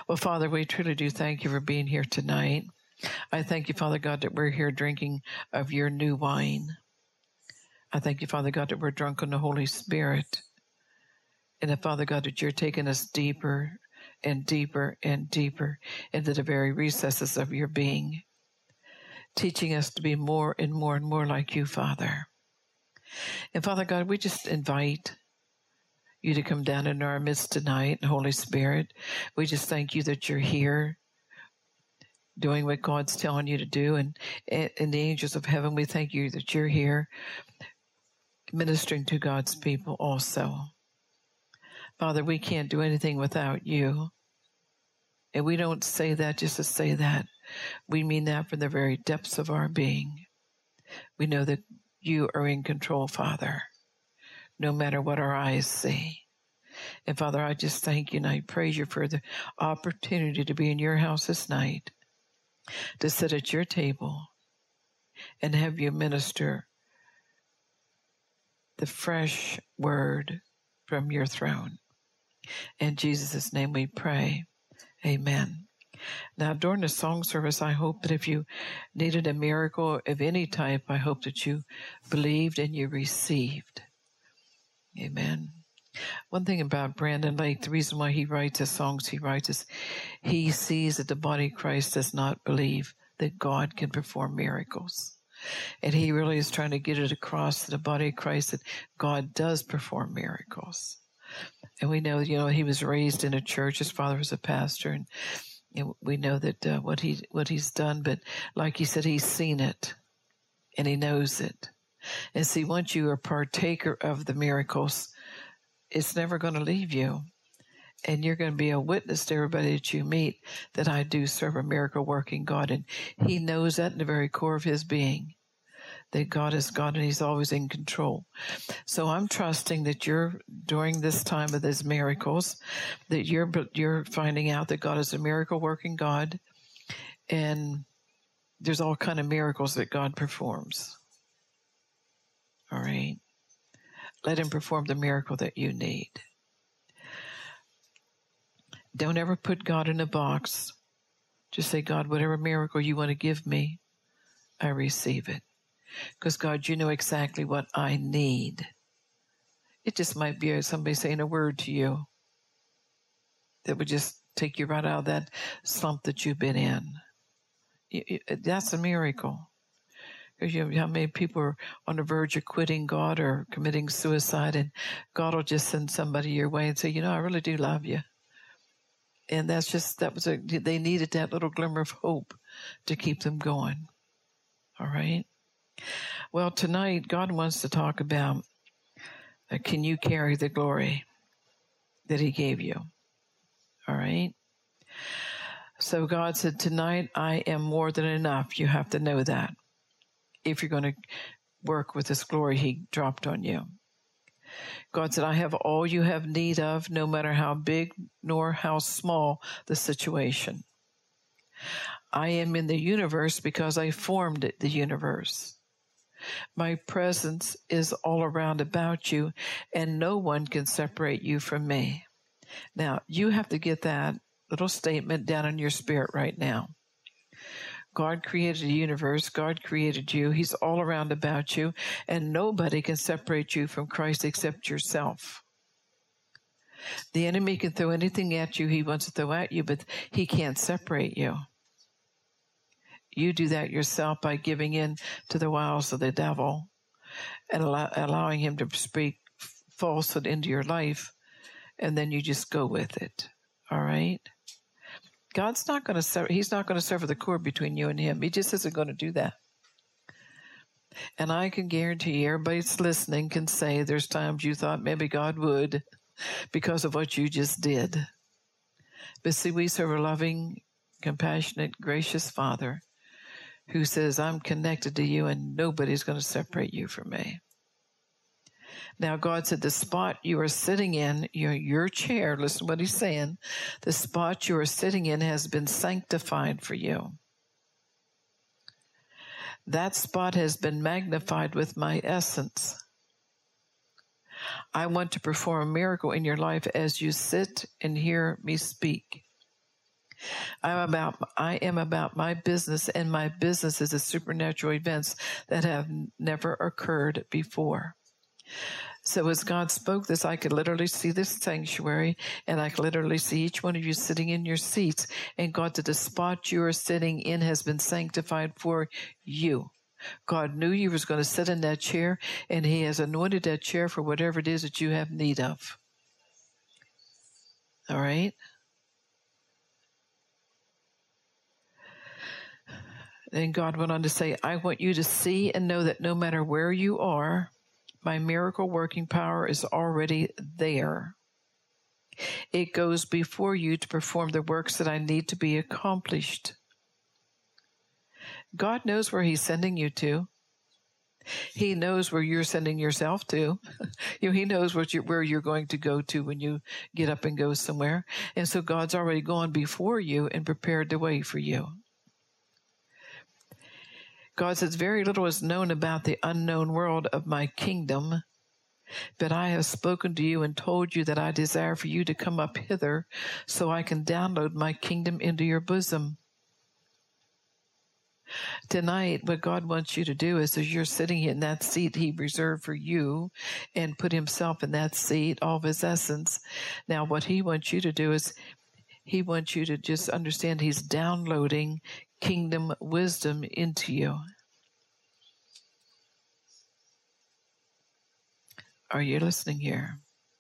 Well, Father, we truly do thank you for being here tonight. I thank you, Father God, that we're here drinking of your new wine. I thank you, Father God, that we're drunk on the Holy Spirit. And that, Father God, that you're taking us deeper and deeper and deeper into the very recesses of your being, teaching us to be more and more and more like you, Father. And Father God, we just invite you to come down in our midst tonight, Holy Spirit. We just thank you that you're here doing what God's telling you to do. And the angels of heaven, we thank you that you're here ministering to God's people also. Father, we can't do anything without you. And we don't say that just to say that. We mean that from the very depths of our being. We know that you are in control, Father, no matter what our eyes see. And Father, I just thank you and I praise you for the opportunity to be in your house this night, to sit at your table and have you minister the fresh word from your throne. In Jesus' name we pray. Amen. Now, during the song service, I hope that if you needed a miracle of any type, I hope that you believed and you received. Amen. One thing about Brandon Lake, the reason why he writes the songs he writes is he sees that the body of Christ does not believe that God can perform miracles. And he really is trying to get it across to the body of Christ that God does perform miracles. And we know, he was raised in a church. His father was a pastor, and we know that what he's done. But like he said, he's seen it, and he knows it. And see, once you are partaker of the miracles, it's never going to leave you. And you're going to be a witness to everybody that you meet that I do serve a miracle-working God. And he knows that in the very core of his being, that God is God and he's always in control. So I'm trusting that during this time of these miracles, that you're finding out that God is a miracle-working God. And there's all kind of miracles that God performs. All right? Let him perform the miracle that you need. Don't ever put God in a box. Just say, God, whatever miracle you want to give me, I receive it. Because, God, you know exactly what I need. It just might be somebody saying a word to you that would just take you right out of that slump that you've been in. That's a miracle. Because you know how many people are on the verge of quitting God or committing suicide, and God will just send somebody your way and say, I really do love you. And they needed that little glimmer of hope to keep them going. All right? Well, tonight, God wants to talk about, can you carry the glory that he gave you? All right? So God said, tonight, I am more than enough. You have to know that if you're going to work with this glory he dropped on you. God said, I have all you have need of, no matter how big nor how small the situation. I am in the universe because I formed the universe. My presence is all around about you, and no one can separate you from me. Now, you have to get that little statement down in your spirit right now. God created the universe. God created you. He's all around about you, and nobody can separate you from Christ except yourself. The enemy can throw anything at you he wants to throw at you, but he can't separate you. You do that yourself by giving in to the wiles of the devil and allowing him to speak falsehood into your life, and then you just go with it. All right? God's not going to he's not going to sever the cord between you and him. He just isn't going to do that. And I can guarantee everybody that's listening can say there's times you thought maybe God would because of what you just did. But see, we serve a loving, compassionate, gracious Father who says, I'm connected to you and nobody's going to separate you from me. Now, God said, the spot you are sitting in, your chair, listen to what he's saying, the spot you are sitting in has been sanctified for you. That spot has been magnified with my essence. I want to perform a miracle in your life as you sit and hear me speak. I am about my business, and my business is the supernatural events that have never occurred before. So as God spoke this, I could literally see this sanctuary, and I could literally see each one of you sitting in your seats, and God said the spot you are sitting in has been sanctified for you. God knew you was going to sit in that chair, and he has anointed that chair for whatever it is that you have need of. All right? And God went on to say, I want you to see and know that no matter where you are, my miracle working power is already there. It goes before you to perform the works that I need to be accomplished. God knows where he's sending you to. He knows where you're sending yourself to. He knows where you're going to go to when you get up and go somewhere. And so God's already gone before you and prepared the way for you. God says, very little is known about the unknown world of my kingdom, but I have spoken to you and told you that I desire for you to come up hither so I can download my kingdom into your bosom. Tonight, what God wants you to do is, as you're sitting in that seat he reserved for you and put himself in that seat, all of his essence. Now, what he wants you to do is he wants you to just understand he's downloading kingdom wisdom into you. Are you listening here?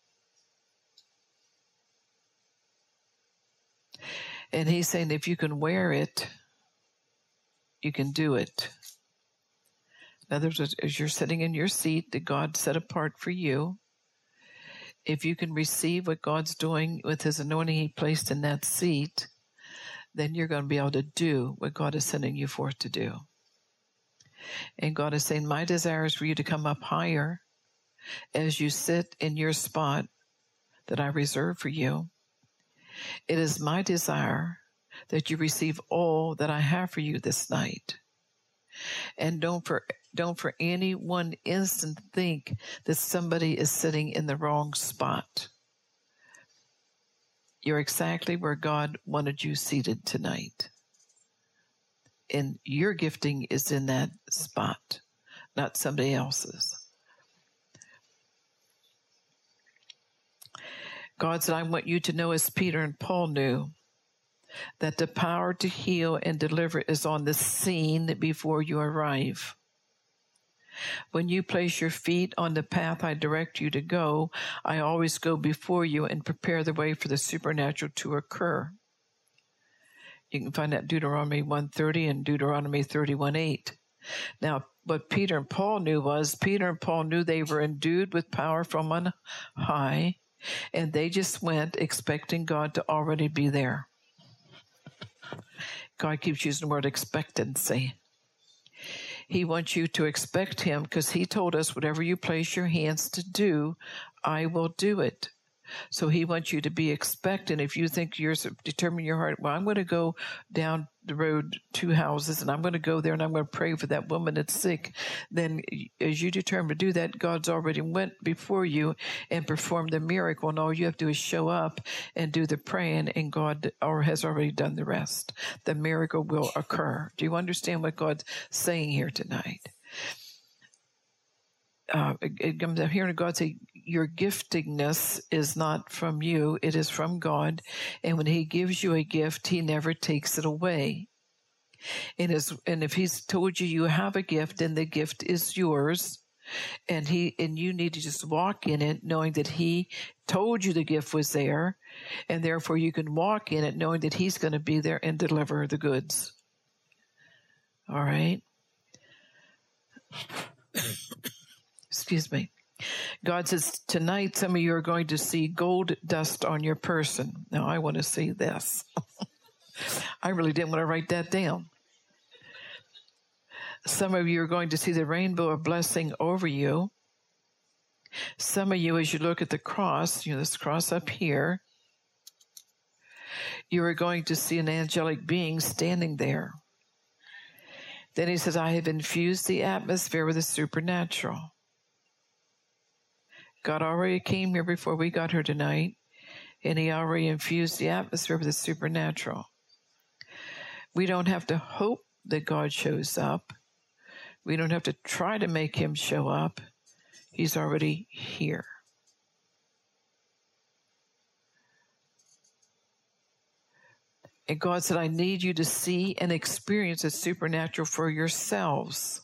And he's saying if you can wear it, you can do it. In other words, as you're sitting in your seat that God set apart for you, if you can receive what God's doing with his anointing he placed in that seat, then you're going to be able to do what God is sending you forth to do. And God is saying, my desire is for you to come up higher as you sit in your spot that I reserve for you. It is my desire that you receive all that I have for you this night. And don't for any one instant think that somebody is sitting in the wrong spot. You're exactly where God wanted you seated tonight. And your gifting is in that spot, not somebody else's. God said, I want you to know, as Peter and Paul knew, that the power to heal and deliver is on the scene before you arrive. When you place your feet on the path I direct you to go, I always go before you and prepare the way for the supernatural to occur. You can find that Deuteronomy 1:30 and Deuteronomy 31:8. Now, what Peter and Paul knew was, Peter and Paul knew they were endued with power from on high, and they just went expecting God to already be there. God keeps using the word expectancy. He wants you to expect him because he told us, whatever you place your hands to do, I will do it. So he wants you to be expectant. If you think you're determining your heart, well, I'm going to go down the road 2 houses and I'm going to go there and I'm going to pray for that woman that's sick, then as you determine to do that, God's already went before you and performed the miracle, and all you have to do is show up and do the praying, and God has already done the rest. The miracle will occur. Do you understand what God's saying here tonight? I'm hearing God say, your giftingness is not from you, it is from God. And when he gives you a gift, he never takes it away. And if he's told you you have a gift, then the gift is yours. And you need to just walk in it knowing that he told you the gift was there. And therefore you can walk in it knowing that he's going to be there and deliver the goods. All right? Excuse me. God says, tonight some of you are going to see gold dust on your person. Now, I want to see this. I really didn't want to write that down. Some of you are going to see the rainbow of blessing over you. Some of you, as you look at the cross, this cross up here, you are going to see an angelic being standing there. Then he says, I have infused the atmosphere with the supernatural. God already came here before we got here tonight, and he already infused the atmosphere with the supernatural. We don't have to hope that God shows up. We don't have to try to make him show up. He's already here. And God said, I need you to see and experience the supernatural for yourselves.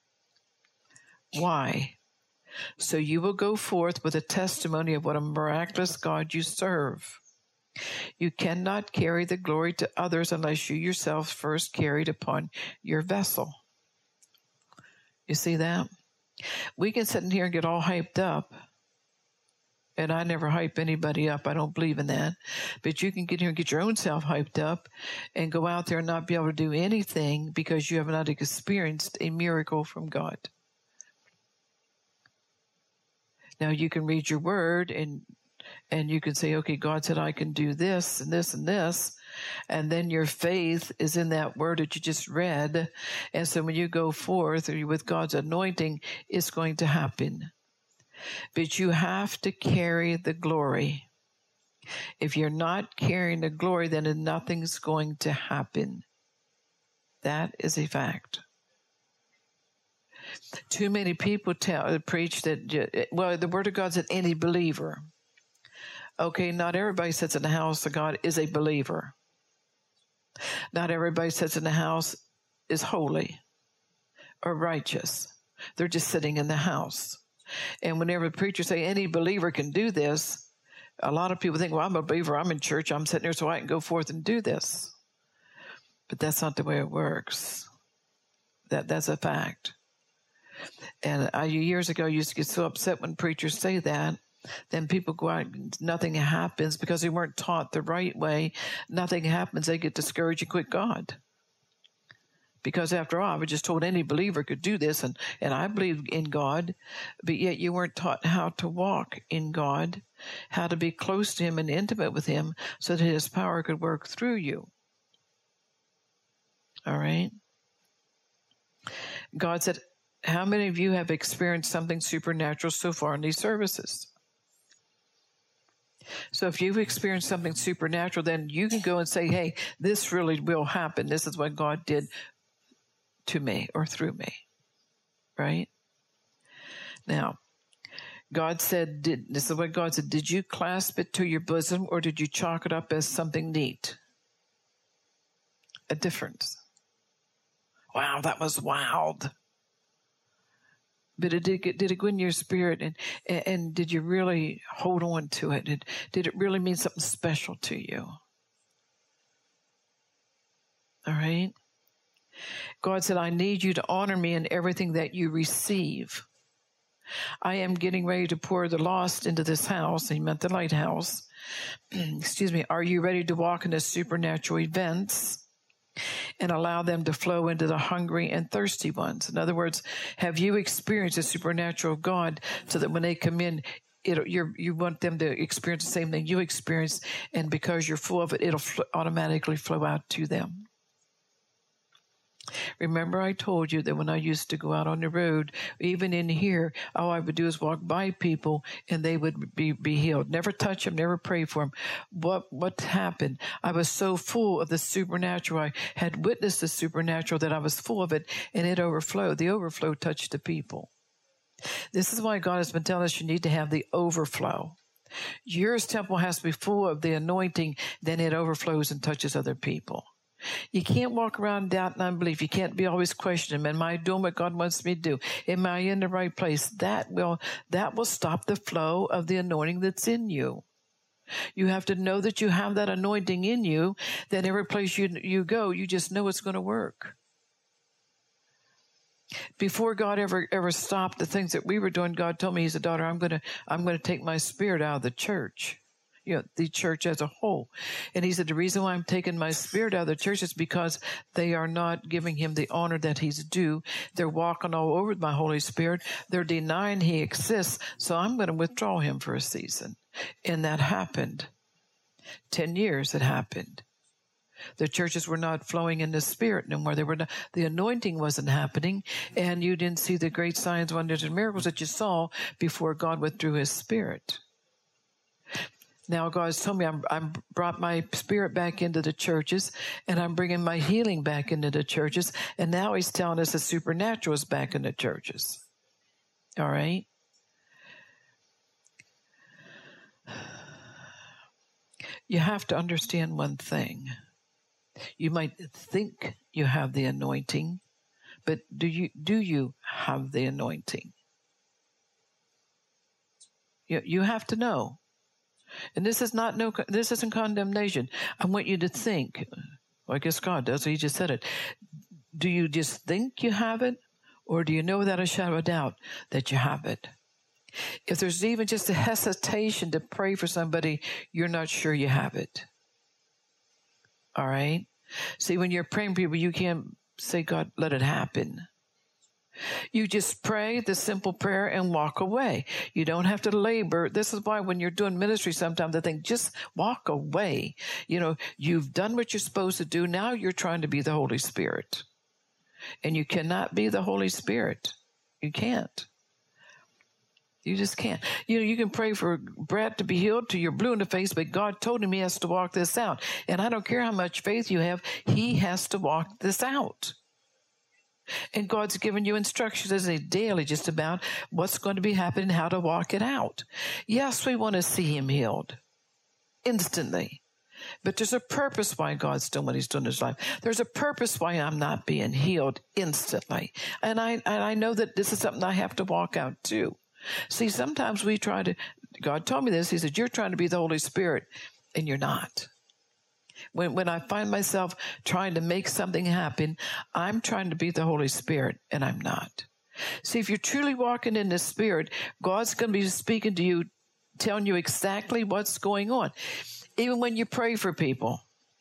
Why? So you will go forth with a testimony of what a miraculous God you serve. You cannot carry the glory to others unless you yourself first carry it upon your vessel. You see that? We can sit in here and get all hyped up. And I never hype anybody up. I don't believe in that. But you can get here and get your own self hyped up and go out there and not be able to do anything because you have not experienced a miracle from God. Now you can read your word and you can say, okay, God said I can do this and this and this. And then your faith is in that word that you just read. And so when you go forth with God's anointing, it's going to happen. But you have to carry the glory. If you're not carrying the glory, then nothing's going to happen. That is a fact. Too many people preach that, well, the Word of God said any believer. Okay, not everybody sits in the house of God is a believer. Not everybody sits in the house is holy or righteous. They're just sitting in the house. And whenever the preachers say any believer can do this, a lot of people think, well, I'm a believer, I'm in church, I'm sitting here so I can go forth and do this. But that's not the way it works. That's a fact. And years ago, I used to get so upset when preachers say that. Then people go out and nothing happens because they weren't taught the right way. Nothing happens. They get discouraged and quit God. Because after all, I was just told any believer could do this, and I believe in God, but yet you weren't taught how to walk in God, how to be close to him and intimate with him so that his power could work through you. All right? God said, how many of you have experienced something supernatural so far in these services? So if you've experienced something supernatural, then you can go and say, hey, this really will happen. This is what God did to me or through me, right? Now, God said, this is what God said, did you clasp it to your bosom or did you chalk it up as something neat? A difference. Wow, that was wild. But did it go in your spirit and did you really hold on to it? Did it really mean something special to you? All right? God said, I need you to honor me in everything that you receive. I am getting ready to pour the lost into this house. He meant the lighthouse. Excuse me. Are you ready to walk into supernatural events and allow them to flow into the hungry and thirsty ones? In other words, have you experienced the supernatural of God so that when they come in, you want them to experience the same thing you experienced, and because you're full of it, it'll automatically flow out to them. Remember I told you that when I used to go out on the road, even in here, all I would do is walk by people and they would be healed. Never touch them, never pray for them. What happened? I was so full of the supernatural. I had witnessed the supernatural that I was full of it, and it overflowed. The overflow touched the people. This is why God has been telling us you need to have the overflow. Your temple has to be full of the anointing, then it overflows and touches other people. You can't walk around in doubt and unbelief. You can't be always questioning, am I doing what God wants me to do? Am I in the right place? That will stop the flow of the anointing that's in you. You have to know that you have that anointing in you, that every place you go, you just know it's going to work. Before God ever stopped the things that we were doing, God told me, he said, daughter, I'm going to take my spirit out of the church. The church as a whole. And he said, the reason why I'm taking my spirit out of the church is because they are not giving him the honor that he's due. They're walking all over my Holy Spirit. They're denying he exists. So I'm going to withdraw him for a season. And that happened. 10 years it happened. The churches were not flowing in the spirit no more. The anointing wasn't happening. And you didn't see the great signs, wonders, and miracles that you saw before God withdrew his spirit. Now God's told me I'm brought my spirit back into the churches, and I'm bringing my healing back into the churches. And now he's telling us the supernatural is back in the churches. All right? You have to understand one thing. You might think you have the anointing, but do you have the anointing? You have to know. And this isn't condemnation. I want you to think. Well, I guess God does. He just said it. Do you just think you have it, or do you know without a shadow of a doubt that you have it? If there's even just a hesitation to pray for somebody, you're not sure you have it. All right? See, when you're praying for people, you can't say, God, let it happen. You just pray the simple prayer and walk away. You don't have to labor. This is why when you're doing ministry, sometimes I think, just walk away. You know, you've done what you're supposed to do. Now you're trying to be the Holy Spirit. And you cannot be the Holy Spirit. You can't. You just can't. You know, you can pray for Brad to be healed till you're blue in the face, but God told him he has to walk this out. And I don't care how much faith you have, he has to walk this out. And God's given you instructions as a daily just about what's going to be happening, how to walk it out. Yes, we want to see him healed instantly. But there's a purpose why God's doing what he's doing in his life. There's a purpose why I'm not being healed instantly. And I know that this is something I have to walk out too. See, sometimes we try to, God told me this, he said, you're trying to be the Holy Spirit, and you're not. When I find myself trying to make something happen, I'm trying to be the Holy Spirit, and I'm not. See, if you're truly walking in the Spirit, God's going to be speaking to you, telling you exactly what's going on. Even when you pray for people,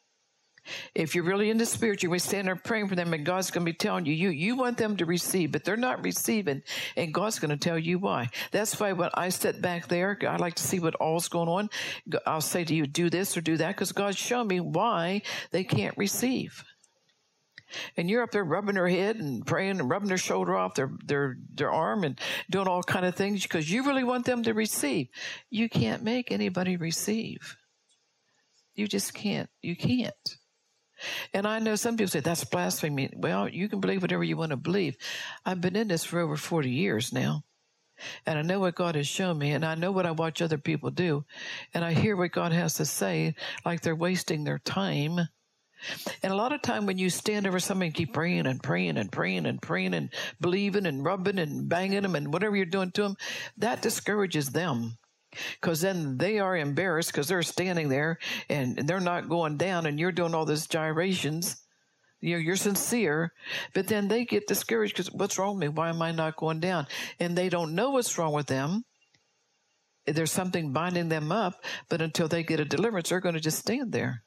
if you're really in the Spirit, you're going to stand there praying for them, and God's going to be telling you, you want them to receive, but they're not receiving, and God's going to tell you why. That's why when I sit back there, I like to see what all's going on. I'll say to you, do this or do that, because God's shown me why they can't receive. And you're up there rubbing their head and praying and rubbing their shoulder off their arm and doing all kind of things because you really want them to receive. You can't make anybody receive. You just can't. You can't. And I know some people say, that's blasphemy. Well, you can believe whatever you want to believe. I've been in this for over 40 years now. And I know what God has shown me, and I know what I watch other people do. And I hear what God has to say, like they're wasting their time. And a lot of time when you stand over somebody and keep praying and praying and praying and praying and believing and rubbing and banging them and whatever you're doing to them, that discourages them. Because then they are embarrassed because they're standing there and they're not going down and you're doing all these gyrations. You're sincere, but then they get discouraged because what's wrong with me? Why am I not going down? And they don't know what's wrong with them. There's something binding them up, but until they get a deliverance, they're going to just stand there.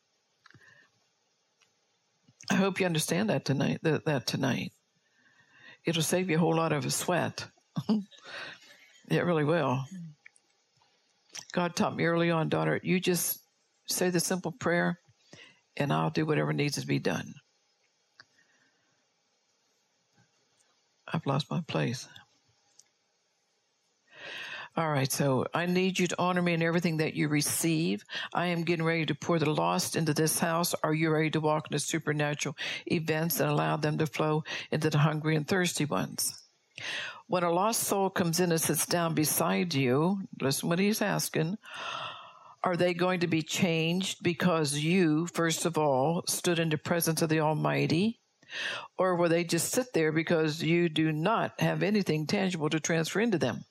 I hope you understand that tonight. That tonight. It'll save you a whole lot of sweat. It really will. God taught me early on, daughter, you just say the simple prayer, and I'll do whatever needs to be done. I've lost my place. All right, so I need you to honor me in everything that you receive. I am getting ready to pour the lost into this house. Are you ready to walk into supernatural events and allow them to flow into the hungry and thirsty ones? When a lost soul comes in and sits down beside you, listen what he's asking, are they going to be changed because you, first of all, stood in the presence of the Almighty? Or will they just sit there because you do not have anything tangible to transfer into them?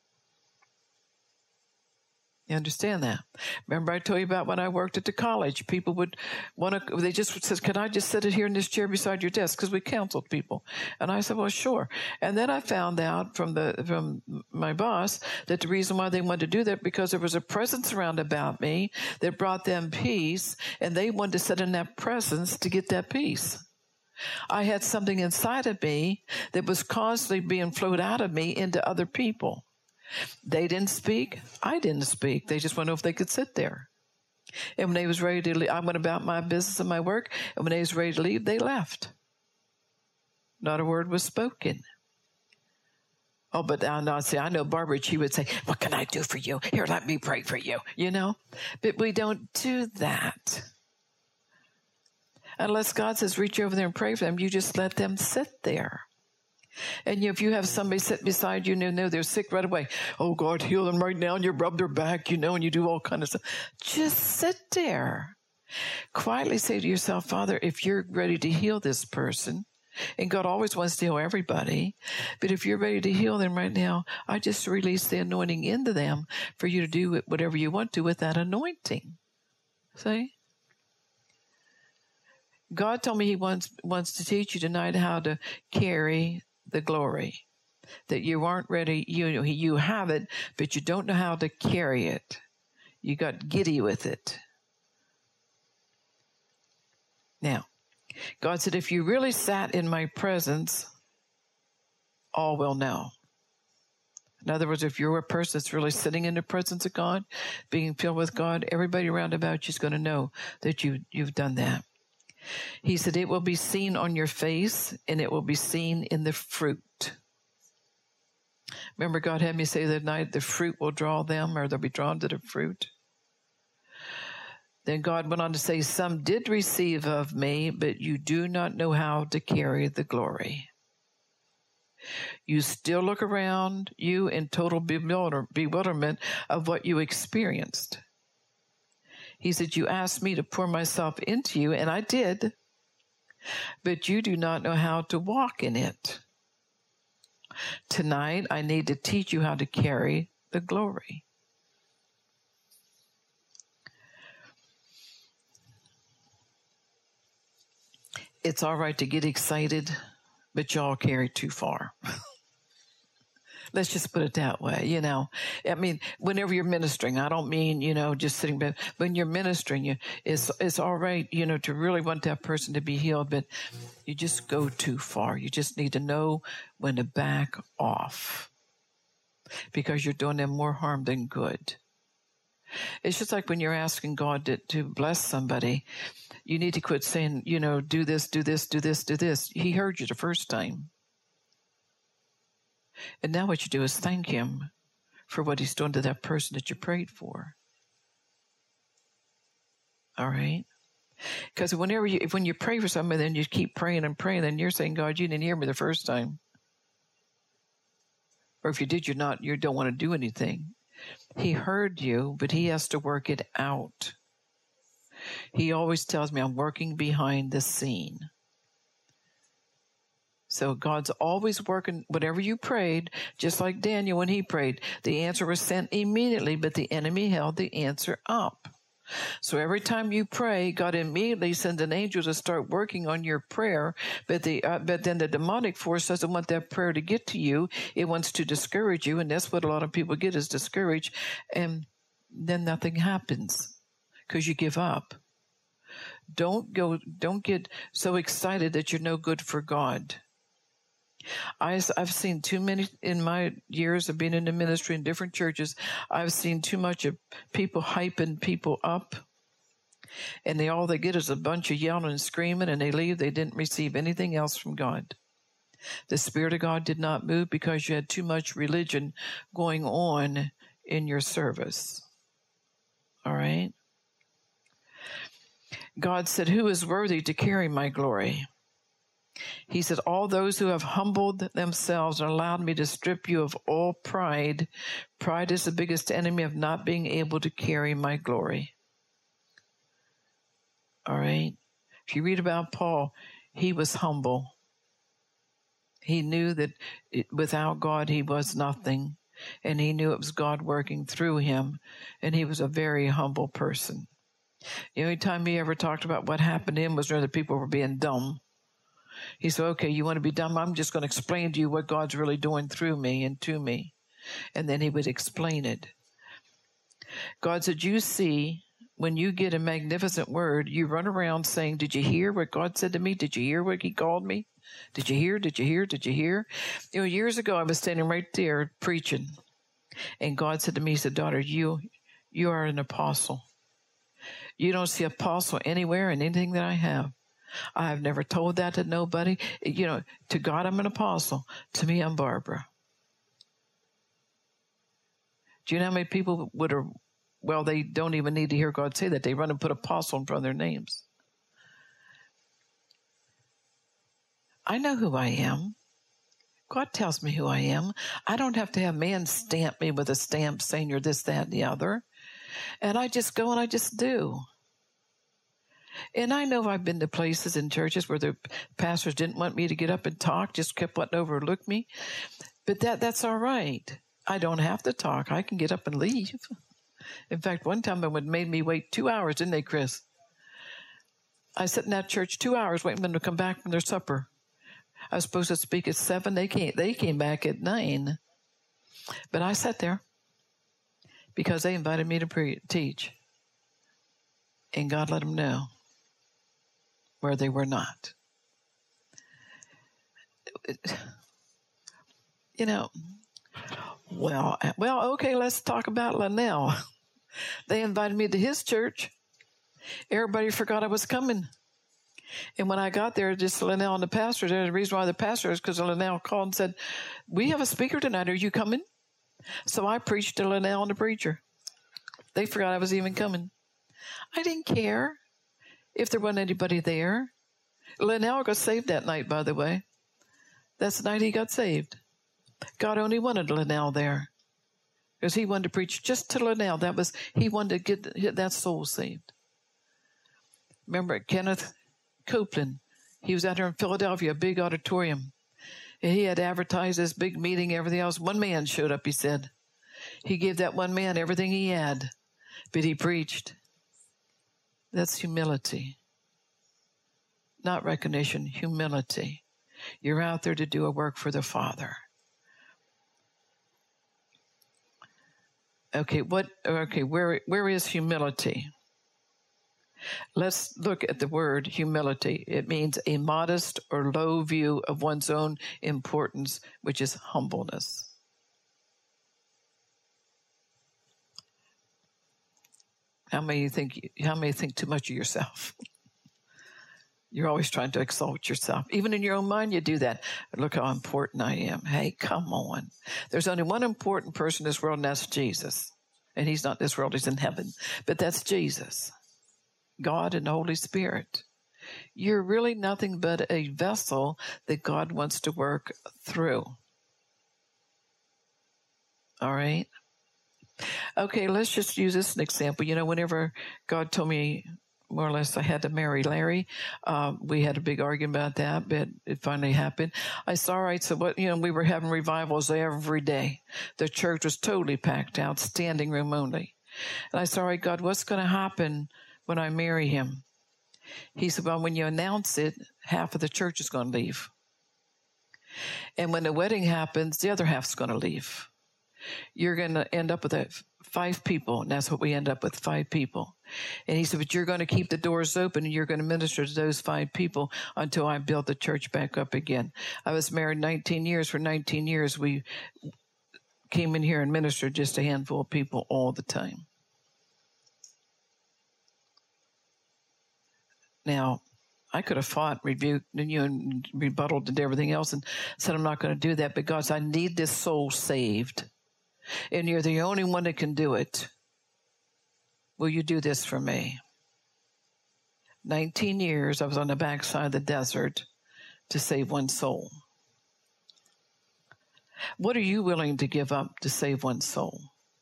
You understand that? Remember I told you about when I worked at the college, people would want to, they just said, can I just sit here in this chair beside your desk? Because we counseled people. And I said, well, sure. And then I found out from my boss that the reason why they wanted to do that because there was a presence around about me that brought them peace, and they wanted to sit in that presence to get that peace. I had something inside of me that was constantly being flowed out of me into other people. They didn't speak. I didn't speak. They just wanted to know if they could sit there. And when they was ready to leave, I went about my business and my work. And when they was ready to leave, they left. Not a word was spoken. Oh, but now see, I know Barbara, she would say, what can I do for you? Here, let me pray for you, you know? But we don't do that. Unless God says, reach over there and pray for them, you just let them sit there. And if you have somebody sit beside you and you know they're sick right away, oh, God, heal them right now, and you rub their back, you know, and you do all kind of stuff. Just sit there. Quietly say to yourself, Father, if you're ready to heal this person, and God always wants to heal everybody, but if you're ready to heal them right now, I just release the anointing into them for you to do whatever you want to with that anointing. See? God told me he wants to teach you tonight how to carry the glory. That you aren't ready, you have it, but you don't know how to carry it. You got giddy with it. Now, God said, if you really sat in my presence, all will know. In other words, if you're a person that's really sitting in the presence of God, being filled with God, everybody around about you is going to know that you've done that. He said, it will be seen on your face, and it will be seen in the fruit. Remember, God had me say that night, the fruit will draw them, or they'll be drawn to the fruit. Then God went on to say, some did receive of me, but you do not know how to carry the glory. You still look around you in total bewilderment of what you experienced. He said, you asked me to pour myself into you, and I did, but you do not know how to walk in it. Tonight, I need to teach you how to carry the glory. It's all right to get excited, but y'all carry too far. Let's just put it that way, you know. I mean, whenever you're ministering, I don't mean, you know, just sitting back. When you're ministering, it's all right, you know, to really want that person to be healed, but you just go too far. You just need to know when to back off because you're doing them more harm than good. It's just like when you're asking God to bless somebody, you need to quit saying, you know, do this, do this, do this, do this. He heard you the first time. And now what you do is thank him for what he's done to that person that you prayed for. All right? Because when you pray for somebody, then you keep praying and praying, then you're saying, God, you didn't hear me the first time. Or if you did, you don't want to do anything. He heard you, but he has to work it out. He always tells me I'm working behind the scene. So God's always working. Whatever you prayed, just like Daniel when he prayed, the answer was sent immediately, but the enemy held the answer up. So every time you pray, God immediately sends an angel to start working on your prayer, but then the demonic force doesn't want that prayer to get to you. It wants to discourage you, and that's what a lot of people get, is discouraged, and then nothing happens because you give up. Don't get so excited that you're no good for God. I've seen too many in my years of being in the ministry in different churches. I've seen too much of people hyping people up, and all they get is a bunch of yelling and screaming, and they leave. They didn't receive anything else from God. The Spirit of God did not move because you had too much religion going on in your service. All right? God said, who is worthy to carry my glory? He said, all those who have humbled themselves and allowed me to strip you of all pride. Pride is the biggest enemy of not being able to carry my glory. All right? If you read about Paul, he was humble. He knew that without God, he was nothing. And he knew it was God working through him. And he was a very humble person. The only time he ever talked about what happened to him was when the people were being dumb. He said, okay, you want to be dumb? I'm just going to explain to you what God's really doing through me and to me. And then he would explain it. God said, you see, when you get a magnificent word, you run around saying, did you hear what God said to me? Did you hear what he called me? Did you hear? Did you hear? Did you hear? You know, years ago, I was standing right there preaching. And God said to me, he said, daughter, you are an apostle. You don't see apostle anywhere in anything that I have. I have never told that to nobody. You know, to God, I'm an apostle. To me, I'm Barbara. Do you know how many people they don't even need to hear God say that. They run and put apostle in front of their names. I know who I am. God tells me who I am. I don't have to have man stamp me with a stamp saying you're this, that, and the other. And I just go and I just do. And I know I've been to places in churches where the pastors didn't want me to get up and talk, just kept wanting to overlook me. But that's all right. I don't have to talk. I can get up and leave. In fact, one time it made me wait 2 hours, didn't they, Chris? I sat in that church 2 hours waiting for them to come back from their supper. I was supposed to speak at 7. They came back at 9. But I sat there because they invited me to teach. And God let them know where they were not. You know, well, okay, let's talk about Linnell. They invited me to his church. Everybody forgot I was coming. And when I got there, just Linnell and the pastor, the reason why the pastor is because Linnell called and said, we have a speaker tonight. Are you coming? So I preached to Linnell and the preacher. They forgot I was even coming. I didn't care if there wasn't anybody there. Linnell got saved that night, by the way. That's the night he got saved. God only wanted Linnell there because he wanted to preach just to Linnell. He wanted to get that soul saved. Remember Kenneth Copeland? He was out there in Philadelphia, a big auditorium. And he had advertised this big meeting, everything else. One man showed up, he said. He gave that one man everything he had, but he preached. That's humility. Not recognition, humility. You're out there to do a work for the Father. Okay, where is humility? Let's look at the word humility. It means a modest or low view of one's own importance, which is humbleness. How many think too much of yourself? You're always trying to exalt yourself. Even in your own mind, you do that. Look how important I am. Hey, come on. There's only one important person in this world, and that's Jesus. And he's not in this world, he's in heaven. But that's Jesus, God and the Holy Spirit. You're really nothing but a vessel that God wants to work through. All right? Okay, let's just use this as an example. You know, whenever God told me more or less I had to marry Larry, we had a big argument about that, but it finally happened. I said, all right, so we were having revivals every day. The church was totally packed out, standing room only. And I said, all right, God, what's going to happen when I marry him? He said, well, when you announce it, half of the church is going to leave. And when the wedding happens, the other half's going to leave. You're going to end up with 5 people, and that's what we end up with, 5 people. And he said, but you're going to keep the doors open, and you're going to minister to those 5 people until I build the church back up again. I was married 19 years. For 19 years, we came in here and ministered just a handful of people all the time. Now, I could have fought, rebuked, and rebutted and everything else and said, I'm not going to do that, but God said, I need this soul saved. And you're the only one that can do it. Will you do this for me? 19 years, I was on the backside of the desert to save one soul. What are you willing to give up to save one soul?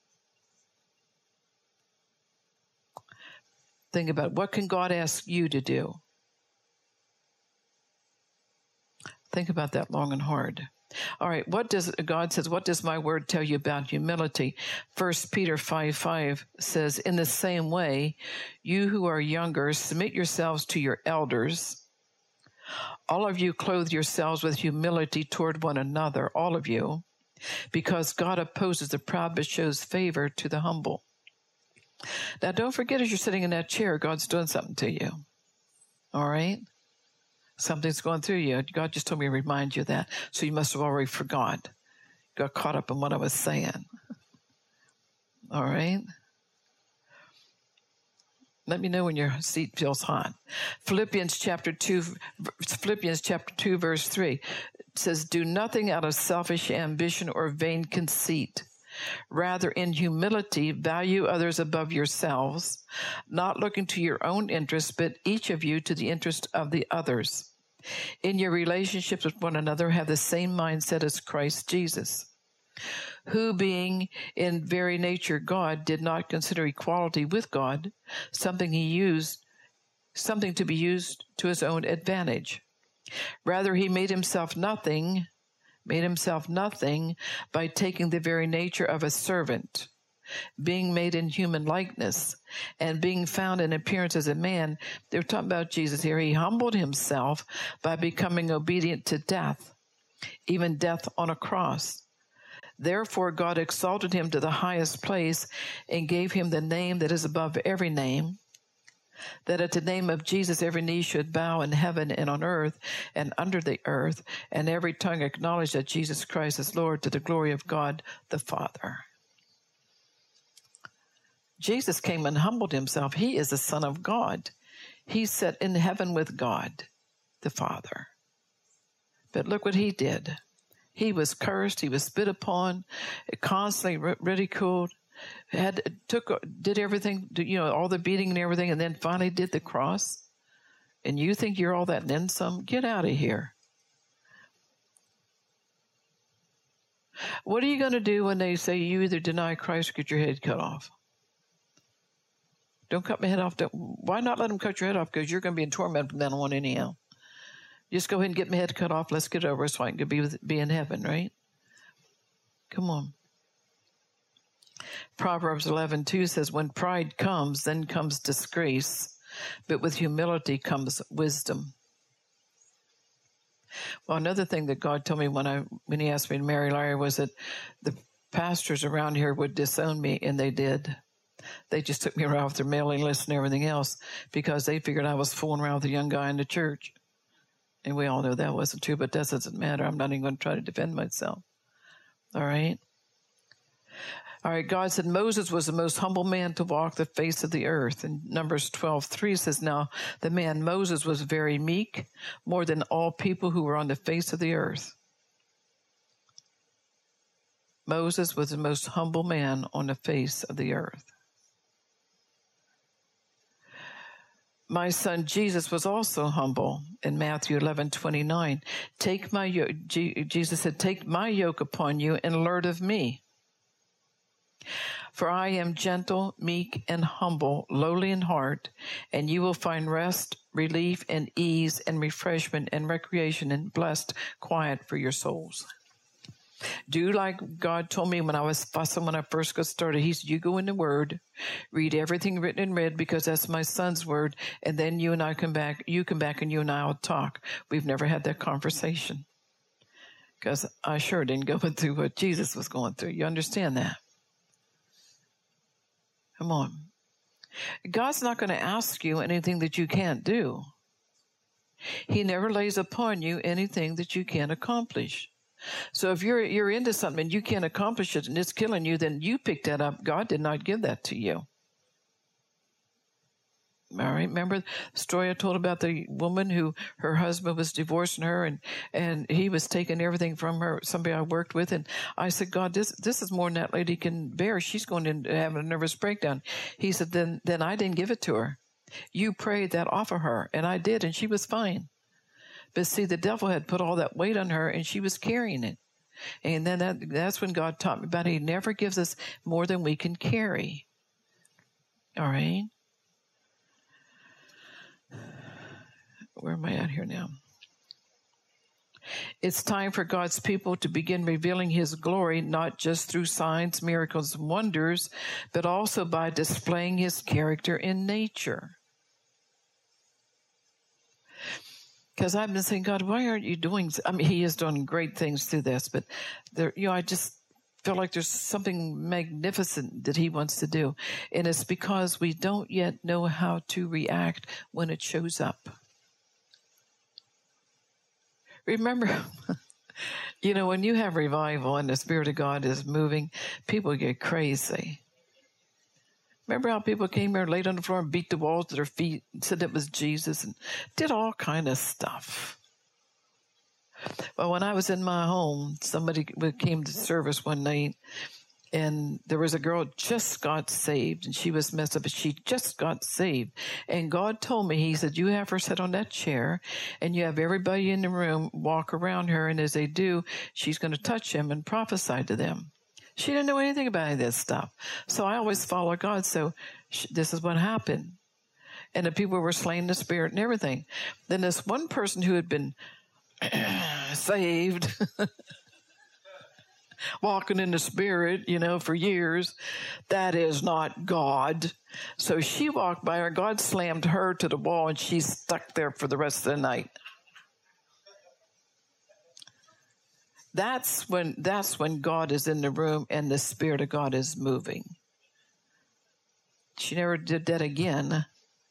Think about it. What can God ask you to do? Think about that long and hard. All right, God says, what does my word tell you about humility? 1 Peter 5:5 says, in the same way, you who are younger, submit yourselves to your elders. All of you clothe yourselves with humility toward one another, all of you, because God opposes the proud but shows favor to the humble. Now, don't forget, as you're sitting in that chair, God's doing something to you. All right? Something's going through you. God just told me to remind you of that. So you must have already forgot. Got caught up in what I was saying. All right? Let me know when your seat feels hot. Philippians chapter 2, verse 3 says, do nothing out of selfish ambition or vain conceit, Rather, in humility, value others above yourselves, not looking to your own interests, but each of you to the interest of the others. In your relationships with one another, have the same mindset as Christ Jesus, who, being in very nature God, did not consider equality with God something to be used to his own advantage. Rather, he made himself nothing by taking the very nature of a servant, being made in human likeness, and being found in appearance as a man. They're talking about Jesus here. He humbled himself by becoming obedient to death, even death on a cross. Therefore, God exalted him to the highest place and gave him the name that is above every name, that at the name of Jesus every knee should bow in heaven and on earth and under the earth, and every tongue acknowledge that Jesus Christ is Lord, to the glory of God the Father. Jesus came and humbled himself. He is the Son of God. He sat in heaven with God the Father. But look what he did. He was cursed. He was spit upon, constantly ridiculed. Did everything, all the beating and everything, and then finally did the cross. And you think you're all that and then some? Get out of here. What are you going to do when they say you either deny Christ or get your head cut off? Don't cut my head off. Why not let them cut your head off? Because you're going to be in torment from then on anyhow. Just go ahead and get my head cut off. Let's get it over so I can be in heaven, right? Come on. Proverbs 11:2 says, when pride comes, then comes disgrace, but with humility comes wisdom. Well, another thing that God told me when he asked me to marry Larry was that the pastors around here would disown me, and they did. They just took me around with their mailing list and everything else because they figured I was fooling around with a young guy in the church. And we all know that wasn't true, but that doesn't matter. I'm not even going to try to defend myself. All right? All right, God said Moses was the most humble man to walk the face of the earth. And Numbers 12:3 says, now the man Moses was very meek, more than all people who were on the face of the earth. Moses was the most humble man on the face of the earth. My son Jesus was also humble in Matthew 11:29. Jesus said, take my yoke upon you and learn of me. For I am gentle, meek, and humble, lowly in heart, and you will find rest, relief, and ease, and refreshment, and recreation, and blessed quiet for your souls. Do like God told me when I was fussing when I first got started. He said, you go in the Word, read everything written in red because that's my son's Word, and then you and I come back, and you and I will talk. We've never had that conversation because I sure didn't go through what Jesus was going through. You understand that? Come on. God's not going to ask you anything that you can't do. He never lays upon you anything that you can't accomplish. So if you're into something and you can't accomplish it and it's killing you, then you pick that up. God did not give that to you. All right. Remember the story I told about the woman who her husband was divorcing her and he was taking everything from her, somebody I worked with. And I said, God, this is more than that lady can bear. She's going to have a nervous breakdown. He said, then I didn't give it to her. You prayed that off of her. And I did. And she was fine. But see, the devil had put all that weight on her and she was carrying it. And then that's when God taught me about it. He never gives us more than we can carry. All right. Where am I at here now? It's time for God's people to begin revealing his glory, not just through signs, miracles, and wonders, but also by displaying his character in nature. Because I've been saying, God, why aren't you doing? I mean, he is doing great things through this, but I just feel like there's something magnificent that he wants to do. And it's because we don't yet know how to react when it shows up. Remember, when you have revival and the Spirit of God is moving, people get crazy. Remember how people came here, laid on the floor, and beat the walls with their feet and said it was Jesus and did all kind of stuff. Well, when I was in my home, somebody came to service one night, And there was a girl just got saved, and she was messed up, but she just got saved. And God told me, he said, you have her sit on that chair, and you have everybody in the room walk around her, and as they do, she's going to touch them and prophesy to them. She didn't know anything about any of this stuff. So I always follow God, so this is what happened. And the people were slain in the spirit and everything. Then this one person who had been saved, walking in the spirit, for years, that is not God. So she walked by her. God slammed her to the wall, and she's stuck there for the rest of the night. That's when God is in the room and the Spirit of God is moving. She never did that again.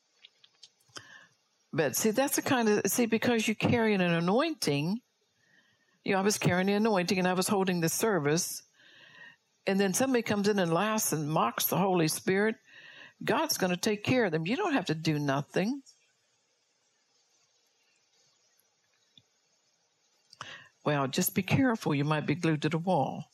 But see, that's because you carry an anointing. I was carrying the anointing, and I was holding the service. And then somebody comes in and laughs and mocks the Holy Spirit. God's going to take care of them. You don't have to do nothing. Well, just be careful. You might be glued to the wall.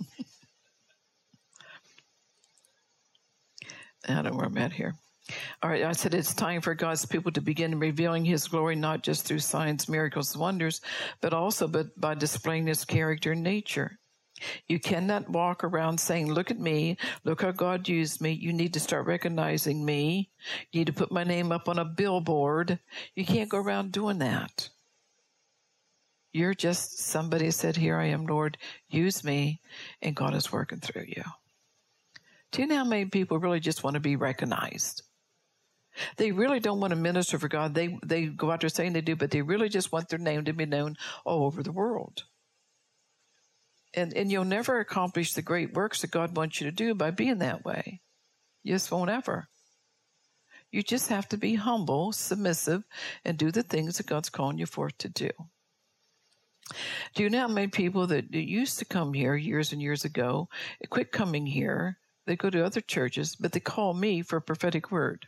I don't know where I'm at here. All right, I said it's time for God's people to begin revealing his glory, not just through signs, miracles, and wonders, but also by displaying his character and nature. You cannot walk around saying, look at me, look how God used me. You need to start recognizing me. You need to put my name up on a billboard. You can't go around doing that. You're just somebody said, here I am, Lord, use me, and God is working through you. Do you know how many people really just want to be recognized? They really don't want to minister for God. They go out there saying they do, but they really just want their name to be known all over the world. And you'll never accomplish the great works that God wants you to do by being that way. You just won't ever. You just have to be humble, submissive, and do the things that God's calling you forth to do. Do you know how many people that used to come here years and years ago, quit coming here? They go to other churches, but they call me for a prophetic word.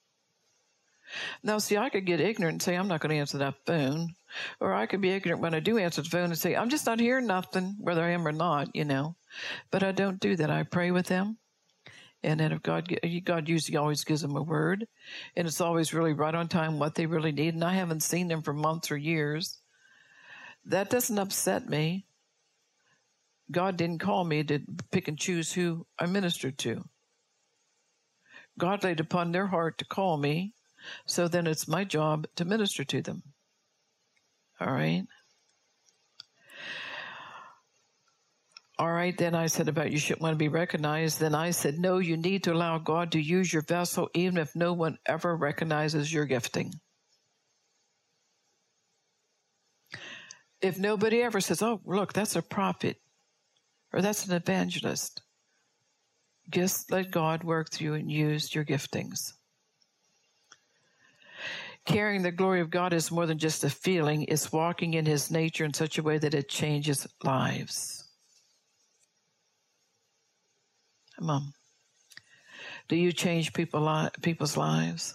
Now, see, I could get ignorant and say, I'm not going to answer that phone. Or I could be ignorant when I do answer the phone and say, I'm just not hearing nothing, whether I am or not, But I don't do that. I pray with them. And then if God usually always gives them a word. And it's always really right on time what they really need. And I haven't seen them for months or years. That doesn't upset me. God didn't call me to pick and choose who I ministered to. God laid upon their heart to call me. So then it's my job to minister to them. All right? All right, then I said about you shouldn't want to be recognized. Then I said, no, you need to allow God to use your vessel even if no one ever recognizes your gifting. If nobody ever says, oh, look, that's a prophet or that's an evangelist, just let God work through you and use your giftings. Carrying the glory of God is more than just a feeling. It's walking in his nature in such a way that it changes lives. Come on. Do you change people's lives?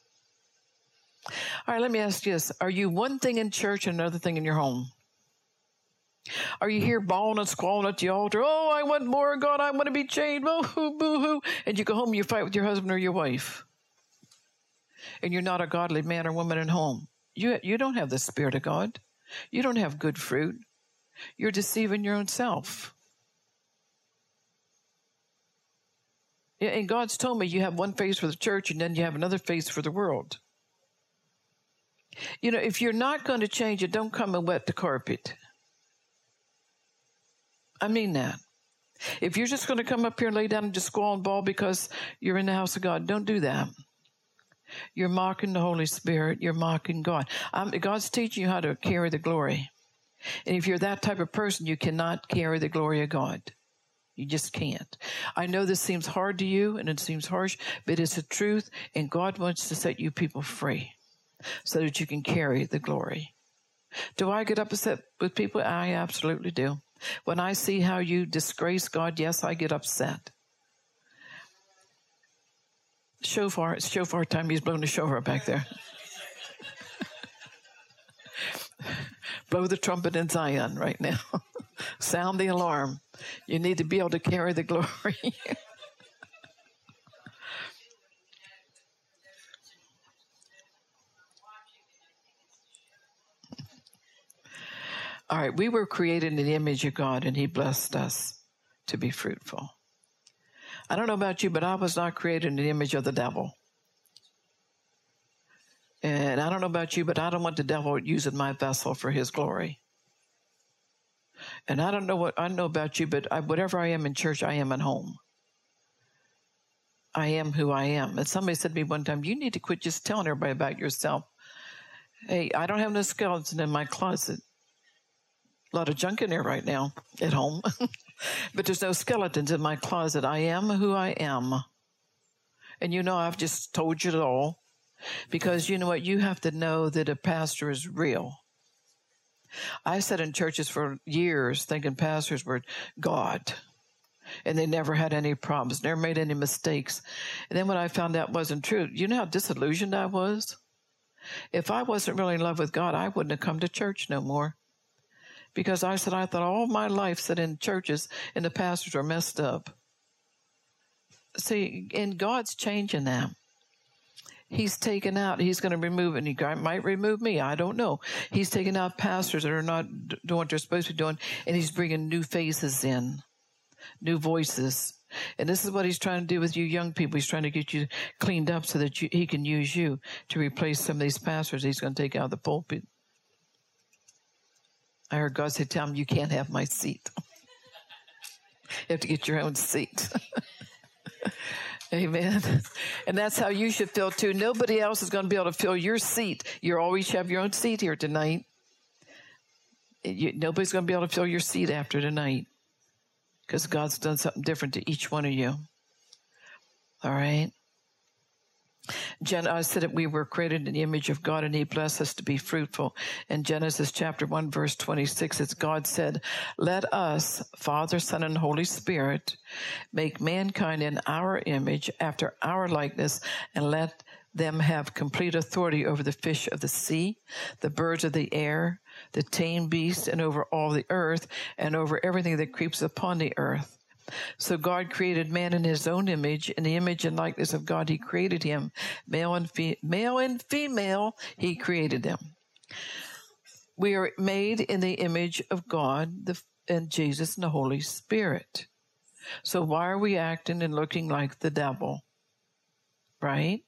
All right, let me ask you this. Are you one thing in church and another thing in your home? Are you here bawling and squalling at the altar? Oh, I want more, God. I want to be changed. Boo-hoo, boo-hoo. And you go home and you fight with your husband or your wife. And you're not a godly man or woman at home. You don't have the Spirit of God. You don't have good fruit. You're deceiving your own self. Yeah, and God's told me you have one face for the church and then you have another face for the world. If you're not going to change it, don't come and wet the carpet. I mean that. If you're just going to come up here and lay down and just squall and bawl because you're in the house of God, don't do that. You're mocking the Holy Spirit. You're mocking God. God's teaching you how to carry the glory. And if you're that type of person, you cannot carry the glory of God. You just can't. I know this seems hard to you and it seems harsh, but it's the truth. And God wants to set you people free so that you can carry the glory. Do I get upset with people? I absolutely do. When I see how you disgrace God, yes, I get upset. Shofar, it's shofar time. He's blowing the shofar back there. Blow the trumpet in Zion right now. Sound the alarm. You need to be able to carry the glory. All right, we were created in the image of God, and he blessed us to be fruitful. I don't know about you, but I was not created in the image of the devil. And I don't know about you, but I don't want the devil using my vessel for his glory. And I don't know what I know about you, but whatever I am in church, I am at home. I am who I am. And somebody said to me one time, you need to quit just telling everybody about yourself. Hey, I don't have no skeleton in my closet. A lot of junk in there right now at home. But there's no skeletons in my closet. I am who I am. And you know, I've just told you it all. Because you know what? You have to know that a pastor is real. I sat in churches for years thinking pastors were God. And they never had any problems, never made any mistakes. And then when I found out wasn't true, you know how disillusioned I was? If I wasn't really in love with God, I wouldn't have come to church no more. Because I thought all my life sat in churches and the pastors are messed up. See, and God's changing them. He's taken out, he's going to remove, and he might remove me, I don't know. He's taking out pastors that are not doing what they're supposed to be doing, and he's bringing new faces in, new voices. And this is what he's trying to do with you young people. He's trying to get you cleaned up so that he can use you to replace some of these pastors he's going to take out of the pulpit. I heard God say, tell him you can't have my seat. You have to get your own seat. Amen. And that's how you should feel too. Nobody else is going to be able to fill your seat. You always have your own seat here tonight. Nobody's going to be able to fill your seat after tonight because God's done something different to each one of you. All right. I said that we were created in the image of God and he blessed us to be fruitful. In Genesis chapter 1, verse 26, it's God said, let us, Father, Son, and Holy Spirit, make mankind in our image after our likeness and let them have complete authority over the fish of the sea, the birds of the air, the tame beasts, and over all the earth, and over everything that creeps upon the earth. So God created man in his own image. In the image and likeness of God, he created him. Male and female, he created them. We are made in the image of God and Jesus and the Holy Spirit. So why are we acting and looking like the devil? Right?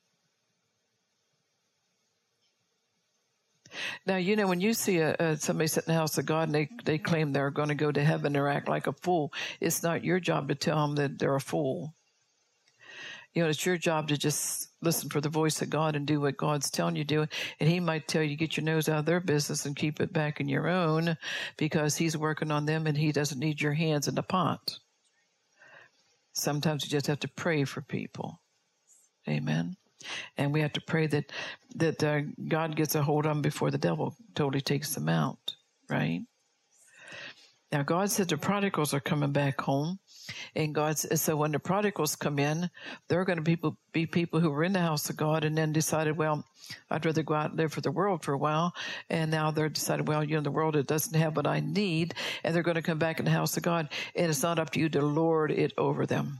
Now, you know, when you see somebody sit in the house of God and they claim they're going to go to heaven or act like a fool, it's not your job to tell them that they're a fool. You know, it's your job to just listen for the voice of God and do what God's telling you to do. And he might tell you, get your nose out of their business and keep it back in your own because he's working on them and he doesn't need your hands in the pot. Sometimes you just have to pray for people. Amen. And we have to pray that God gets a hold on them before the devil totally takes them out, right? Now, God said the prodigals are coming back home. And so when the prodigals come in, they're going to be people who were in the house of God and then decided, well, I'd rather go out and live for the world for a while. And now they're decided, well, you know, the world, it doesn't have what I need. And they're going to come back in the house of God. And it's not up to you to lord it over them.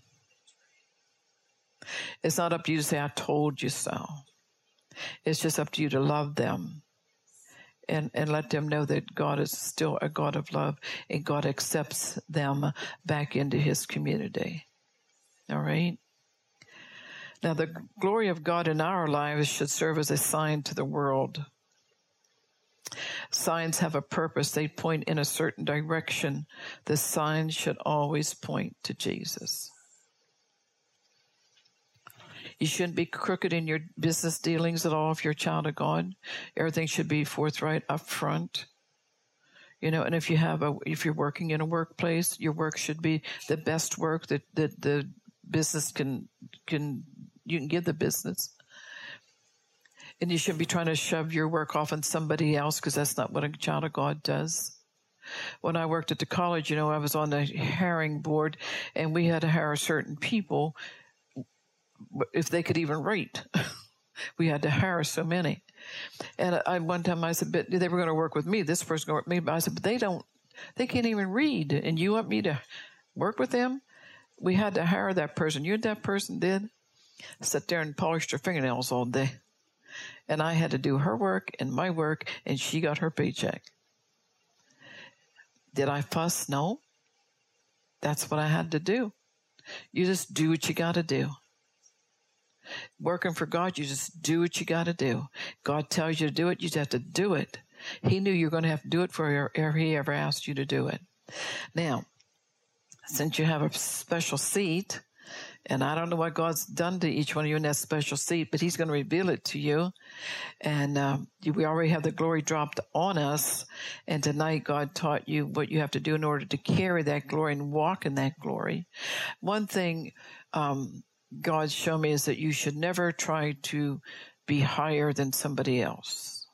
It's not up to you to say, I told you so. It's just up to you to love them and let them know that God is still a God of love and God accepts them back into his community. All right? Now, the glory of God in our lives should serve as a sign to the world. Signs have a purpose. They point in a certain direction. The signs should always point to Jesus. You shouldn't be crooked in your business dealings at all if you're a child of God. Everything should be forthright up front. You know, and if you're working in a workplace, your work should be the best work that the business you can give the business. And you shouldn't be trying to shove your work off on somebody else because that's not what a child of God does. When I worked at the college, you know, I was on the hiring board and we had to hire certain people if they could even write. We had to hire so many. And one time I said, but they were going to work with me. This person going to work with me. But I said, but they don't They can't even read, and you want me to work with them? We had to hire that person. You know what that person did? Sit there and polished her fingernails all day. And I had to do her work and my work, and she got her paycheck. Did I fuss? No. That's what I had to do. You just do what you got to do. Working for God, you just do what you got to do. God tells you to do it, you just have to do it. He knew you were going to have to do it for he ever asked you to do it. Now, since you have a special seat, and I don't know what God's done to each one of you in that special seat, but he's going to reveal it to you. And we already have the glory dropped on us. And tonight God taught you what you have to do in order to carry that glory and walk in that glory. One thing God showed me is that you should never try to be higher than somebody else.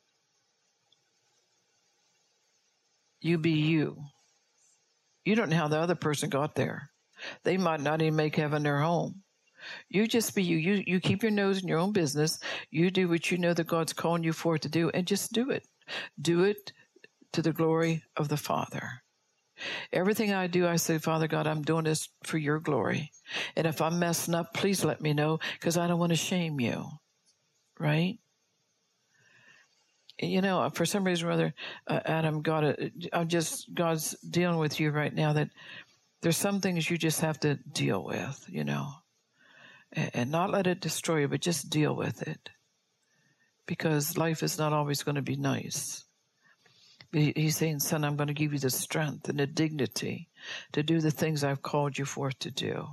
You be you. You don't know how the other person got there. They might not even make heaven their home. You just be you. You keep your nose in your own business. You do what you know that God's calling you for to do, and just do it. Do it to the glory of the Father. Everything I do, I say, Father God, I'm doing this for your glory. And if I'm messing up, please let me know, because I don't want to shame you. Right? You know, for some reason or other, Adam, God's dealing with you right now that there's some things you just have to deal with, you know, and not let it destroy you, but just deal with it, because life is not always going to be nice. He's saying, son, I'm going to give you the strength and the dignity to do the things I've called you forth to do.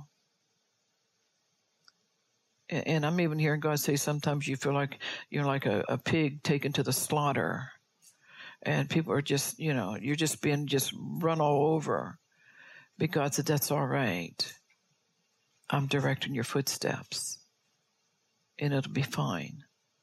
And I'm even hearing God say sometimes you feel like you're like a pig taken to the slaughter, and people are just, you know, you're just being just run all over. But God said, that's all right. I'm directing your footsteps, and it'll be fine.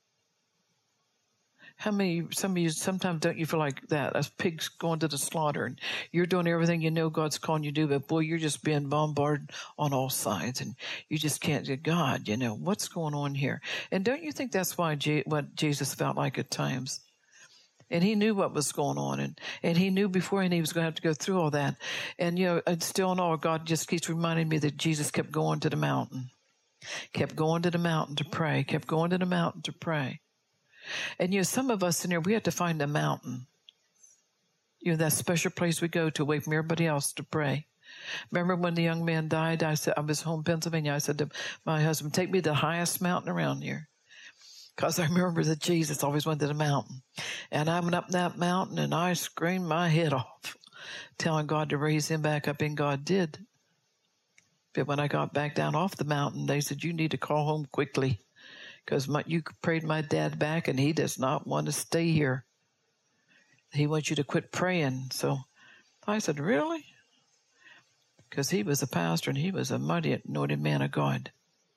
Some of you, sometimes don't you feel like that, as pigs going to the slaughter, and you're doing everything you know God's calling you to do, but boy, you're just being bombarded on all sides, and you just can't say, God, you know, what's going on here? And don't you think that's why what Jesus felt like at times? And he knew what was going on, and he knew beforehand he was going to have to go through all that. And, you know, and still in all, God just keeps reminding me that Jesus kept going to the mountain, kept going to the mountain to pray, kept going to the mountain to pray. And, you know, some of us in here, we have to find a mountain, you know, that special place we go to away from everybody else to pray. Remember when the young man died, I was home in Pennsylvania. I said to my husband, take me to the highest mountain around here. Because I remember that Jesus always went to the mountain. And I went up that mountain and I screamed my head off, telling God to raise him back up, and God did. But when I got back down off the mountain, they said, you need to call home quickly, because you prayed my dad back and he does not want to stay here. He wants you to quit praying. So I said, really? Because he was a pastor and he was a mighty anointed man of God.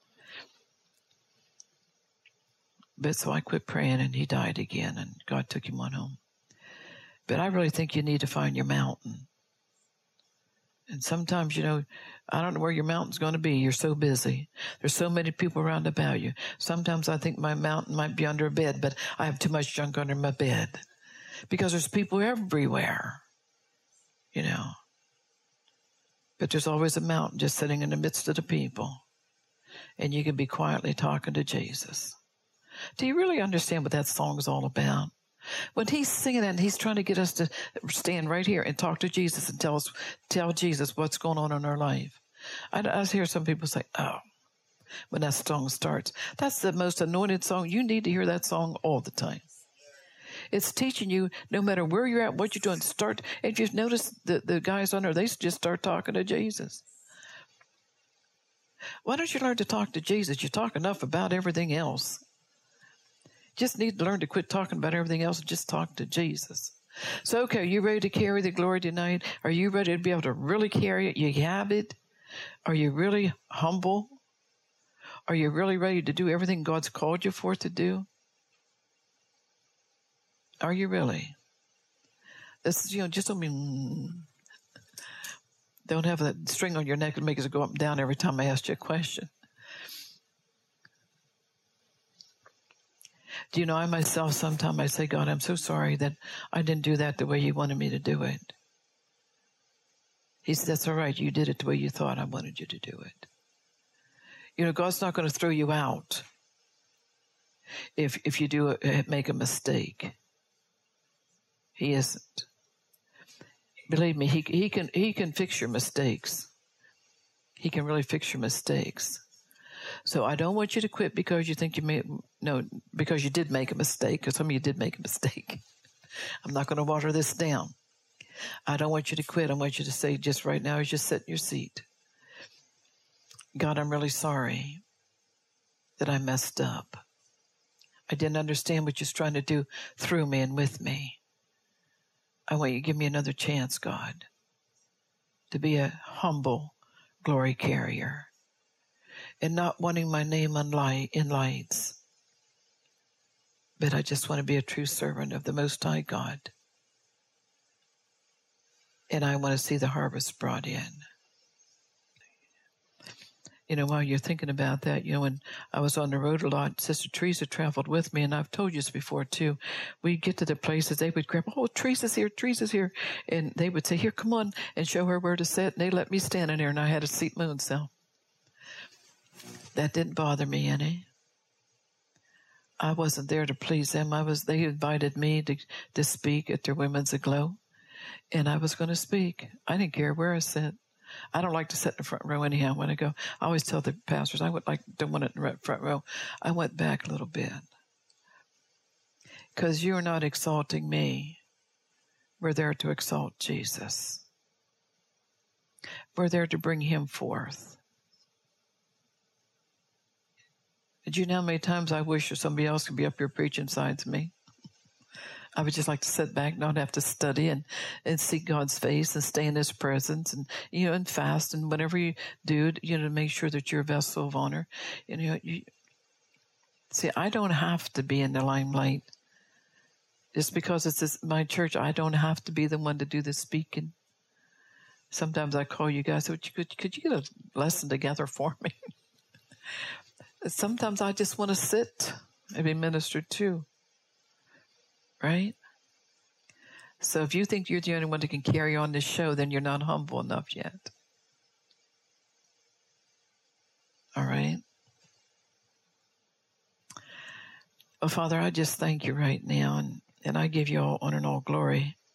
But so I quit praying and he died again, and God took him on home. But I really think you need to find your mountain. And sometimes, you know, I don't know where your mountain's going to be. You're so busy. There's so many people around about you. Sometimes I think my mountain might be under a bed, but I have too much junk under my bed, because there's people everywhere, you know. But there's always a mountain just sitting in the midst of the people, and you can be quietly talking to Jesus. Do you really understand what that song is all about? When he's singing it, he's trying to get us to stand right here and talk to Jesus and tell Jesus what's going on in our life. I hear some people say, oh, when that song starts, that's the most anointed song. You need to hear that song all the time. It's teaching you, no matter where you're at, what you're doing, start. If you've noticed the guys on there, they just start talking to Jesus. Why don't you learn to talk to Jesus? You talk enough about everything else. Just need to learn to quit talking about everything else and just talk to Jesus. So, okay, are you ready to carry the glory tonight? Are you ready to be able to really carry it? You have it? Are you really humble? Are you really ready to do everything God's called you for to do? Are you really? This is, you know, just don't have a string on your neck and make it go up and down every time I ask you a question. Do you know, I myself, sometimes I say, God, I'm so sorry that I didn't do that the way you wanted me to do it. He said, that's all right. You did it the way you thought I wanted you to do it. You know, God's not going to throw you out if you do make a mistake. He isn't. Believe me, he can fix your mistakes. He can really fix your mistakes. So I don't want you to quit because you think because you did make a mistake, because some of you did make a mistake. I'm not going to water this down. I don't want you to quit. I want you to say just right now as you sit in your seat, God, I'm really sorry that I messed up. I didn't understand what you're trying to do through me and with me. I want you to give me another chance, God, to be a humble glory carrier and not wanting my name in lights. But I just want to be a true servant of the Most High God. And I want to see the harvest brought in. You know, while you're thinking about that, you know, when I was on the road a lot, Sister Teresa traveled with me, and I've told you this before too. We'd get to the places, they would grab, oh, Teresa's here. And they would say, here, come on, and show her where to sit. And they let me stand in there, and I had a seat my own self. That didn't bother me any. I wasn't there to please them. They invited me to speak at their Women's Aglow, and I was going to speak. I didn't care where I sat. I don't like to sit in the front row anyhow when I go. I always tell the pastors, don't want it in the front row. I went back a little bit. Because you're not exalting me. We're there to exalt Jesus. We're there to bring him forth. Did you know how many times I wish somebody else could be up here preaching besides me? I would just like to sit back, not have to study and seek God's face and stay in his presence and, you know, and fast and whatever you do, you know, to make sure that you're a vessel of honor. You know, see, I don't have to be in the limelight. Just because it's my church, I don't have to be the one to do the speaking. Sometimes I call you guys, could you get a lesson together for me? Sometimes I just want to sit and be ministered to. Right? So if you think you're the only one that can carry on this show, then you're not humble enough yet. All right? Well, Father, I just thank you right now, and I give you all honor and all glory.